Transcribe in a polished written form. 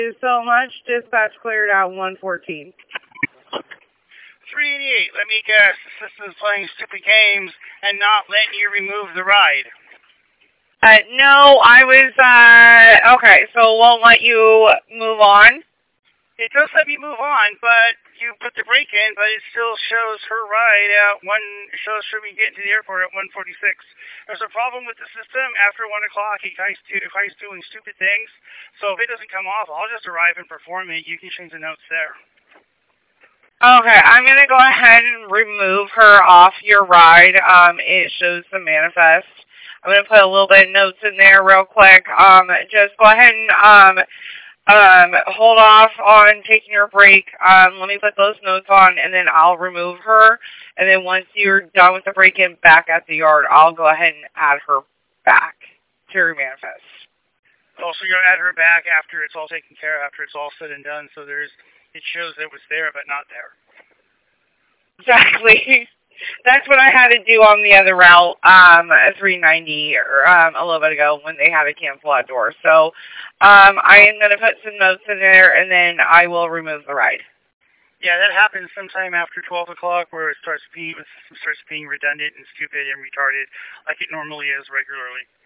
Thank you so much. Dispatch cleared out 114. 388, let me guess. The system's playing stupid games and not letting you remove the ride. No, I was, okay, so it won't let you move on? It does let me move on, but you put the brake in, but it still shows her ride at shows her me getting to the airport at 1:46. There's a problem with the system. After 1 o'clock, it keeps doing stupid things. So if it doesn't come off, I'll just arrive and perform it. You can change the notes there. Okay, I'm going to go ahead and remove her off your ride. It shows the manifest. I'm going to put a little bit of notes in there real quick. Just go ahead and hold off on taking your break. Let me put those notes on, and then I'll remove her. And then once you're done with the break-in back at the yard, I'll go ahead and add her back to your manifest. Also, you'll add her back after it's all taken care of, after it's all said and done. So it shows it was there, but not there. Exactly. That's what I had to do on the other route, 390, or a little bit ago when they had to cancel that door. So I am going to put some notes in there, and then I will remove the ride. Yeah, that happens sometime after 12 o'clock where the system starts being redundant and stupid and retarded like it normally is regularly.